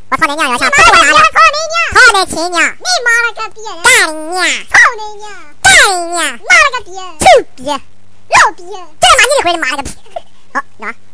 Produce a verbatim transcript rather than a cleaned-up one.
我操你娘！要想妈的娘！操你娘！ 操你亲娘！ 你妈了个逼！ 干你娘！ 操你娘！ 干你娘！ 妈了个逼！ 臭逼！ 老逼！ 这他妈你的会儿你妈了个逼！好，那。